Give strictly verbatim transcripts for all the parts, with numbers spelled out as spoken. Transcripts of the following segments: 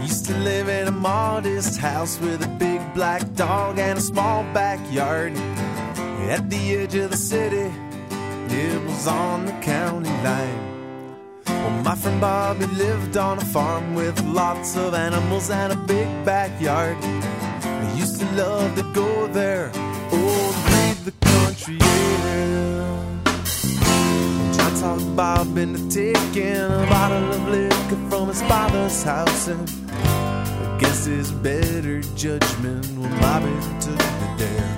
Used to live in a modest house with a big black dog and a small backyard. At the edge of the city, it was on the county line. Well, my friend Bobby lived on a farm with lots of animals and a big backyard. I used to love to go there, oh, breathe the country air. John talked Bob into taking a bottle of liquor from his father's house, and against his better judgment, well, Bobby took the dare.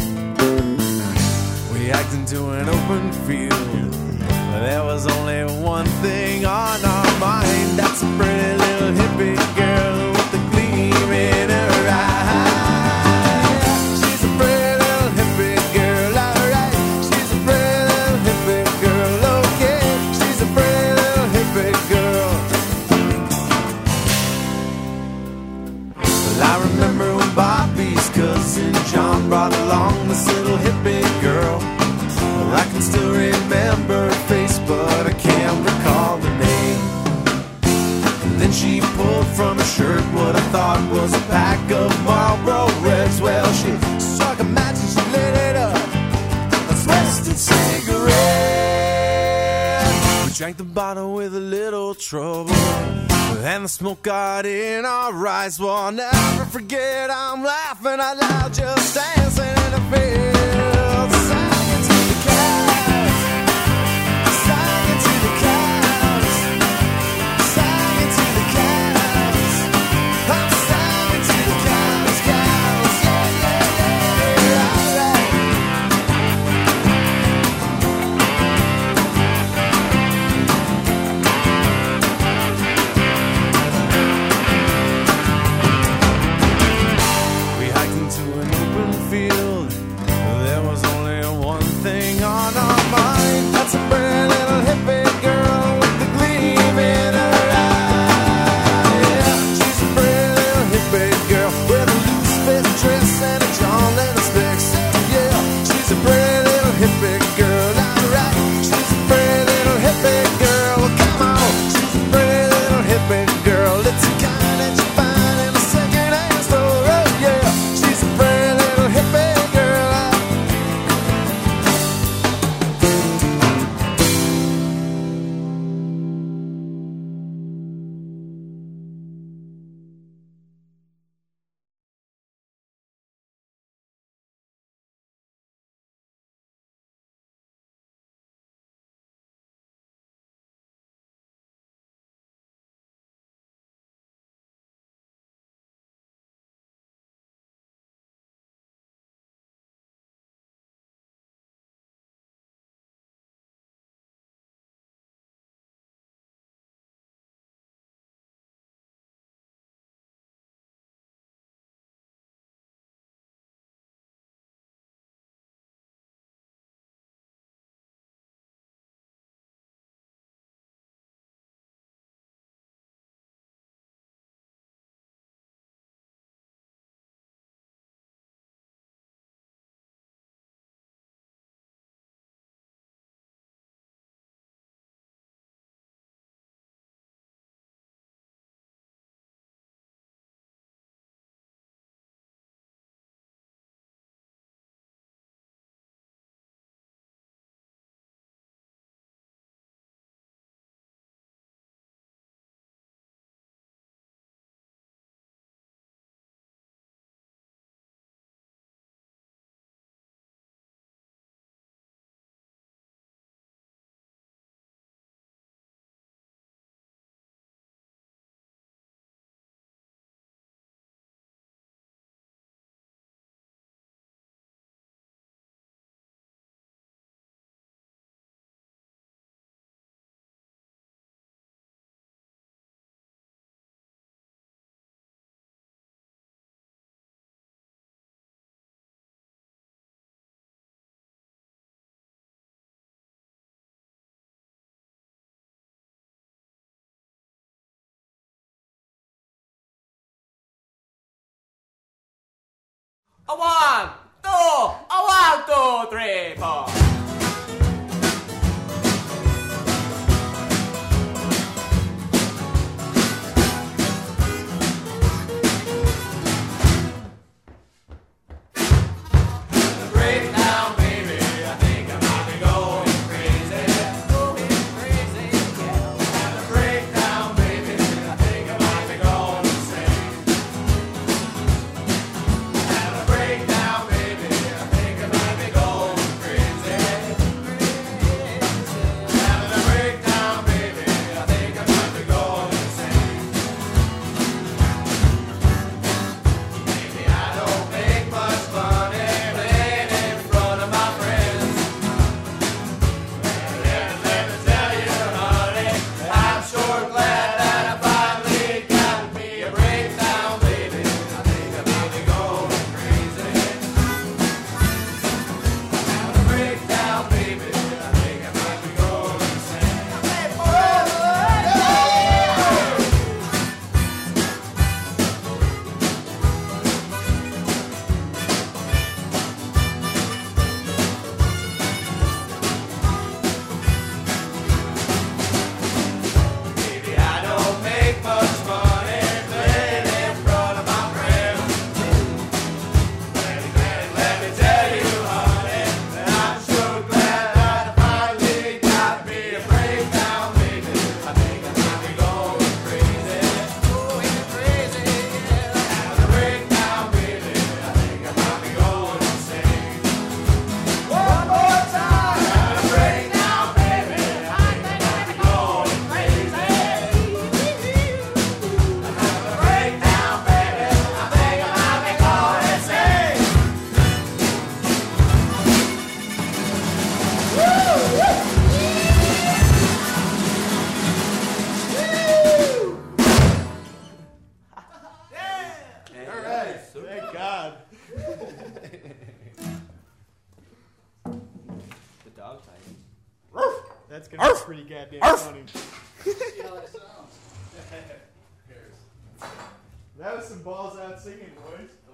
We hiked into an open field. There was only one thing on our mind. That's a pretty little hippie girl with the gleam in her eye. She's a pretty little hippie girl, alright. She's a pretty little hippie girl, okay. She's a pretty little hippie girl. Well, I remember when Bobby's cousin John brought along this little hippie girl. Well, I can still remember her face, but I can't recall the name. And then she pulled from her shirt what I thought was a pack of Marlboro Reds. Well, she struck a match and she lit it up, a twisted cigarette. We drank the bottle with a little trouble, and the smoke got in our eyes. Well, I'll never forget, I'm laughing out loud, just dancing in the field. Singing to the cows, singing to the cows, singing to the cows. I'm singing to the cows, cows, yeah, yeah, yeah, alright. We hiked into an open field. There was only one thing on our mind. That's a pretty little hippie girl with the gleam in her eye. Yeah, she's a pretty little hippie girl with a loose fit dress and a John Lennon specs. Yeah, she's a pretty little hippie girl, alright. She's a pretty little hippie girl. Well, come on, she's a pretty little hippie girl. It's the kind that you find in a second-hand store. Oh yeah, she's a pretty little hippie girl. A one, two, a one, two, three, four. That's gonna be pretty goddamn funny. See how that sounds. That was some balls out singing, boys.